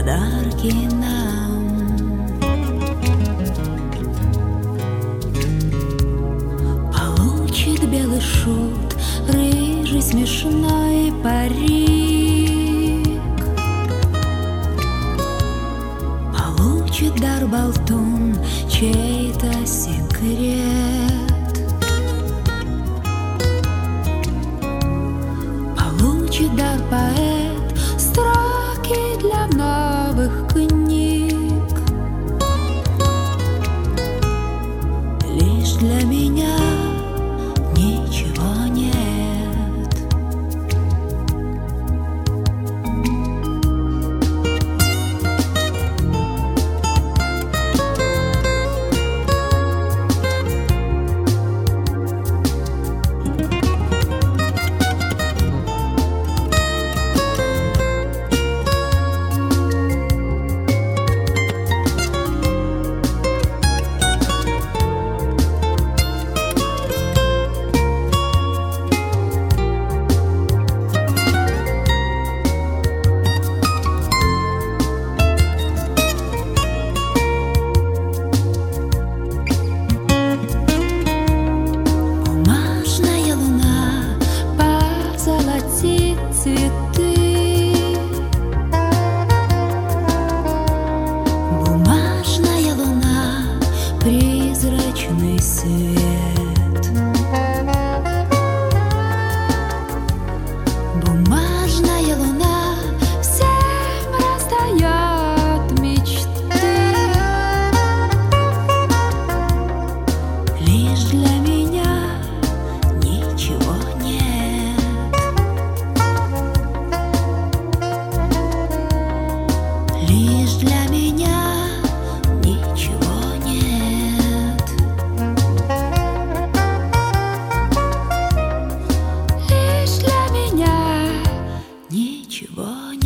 подарки нам. Получит белый шут рыжий смешной парик, получит дар болтун чей-то секрет, получит дар поэт строки для новых книг. Лишь для меня ничего нет. Цветы, бумажная луна, призрачный свет, бумажная луна всем раздает мечты. Лишь для меня ничего нет. Лишь для меня ничего нет. Лишь для меня ничего нет.